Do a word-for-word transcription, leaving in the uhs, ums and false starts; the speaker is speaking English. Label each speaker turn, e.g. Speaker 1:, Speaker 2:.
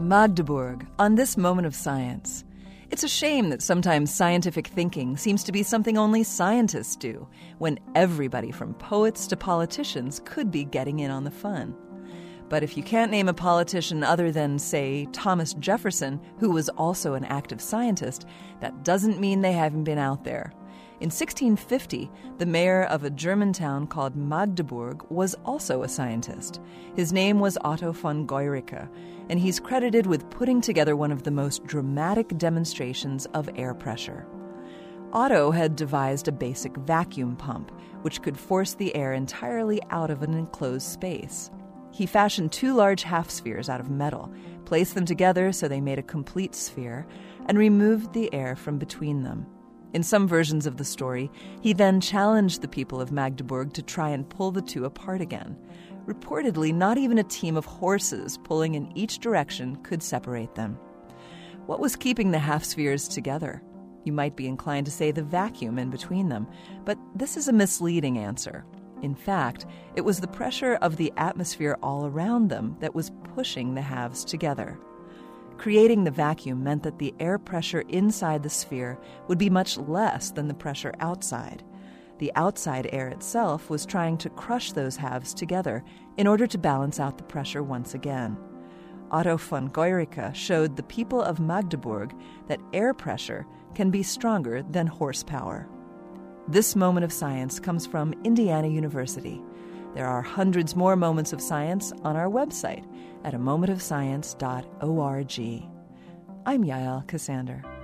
Speaker 1: Magdeburg, on this moment of science. It's a shame that sometimes scientific thinking seems to be something only scientists do, when everybody from poets to politicians could be getting in on the fun. But if you can't name a politician other than, say, Thomas Jefferson, who was also an active scientist, that doesn't mean they haven't been out there. In sixteen fifty, the mayor of a German town called Magdeburg was also a scientist. His name was Otto von Guericke, and he's credited with putting together one of the most dramatic demonstrations of air pressure. Otto had devised a basic vacuum pump, which could force the air entirely out of an enclosed space. He fashioned two large half-spheres out of metal, placed them together so they made a complete sphere, and removed the air from between them. In some versions of the story, he then challenged the people of Magdeburg to try and pull the two apart again. Reportedly, not even a team of horses pulling in each direction could separate them. What was keeping the half-spheres together? You might be inclined to say the vacuum in between them, but this is a misleading answer. In fact, it was the pressure of the atmosphere all around them that was pushing the halves together. Creating the vacuum meant that the air pressure inside the sphere would be much less than the pressure outside. The outside air itself was trying to crush those halves together in order to balance out the pressure once again. Otto von Guericke showed the people of Magdeburg that air pressure can be stronger than horsepower. This moment of science comes from Indiana University. There are hundreds more moments of science on our website at a moment of science dot org. I'm Yael Ksander.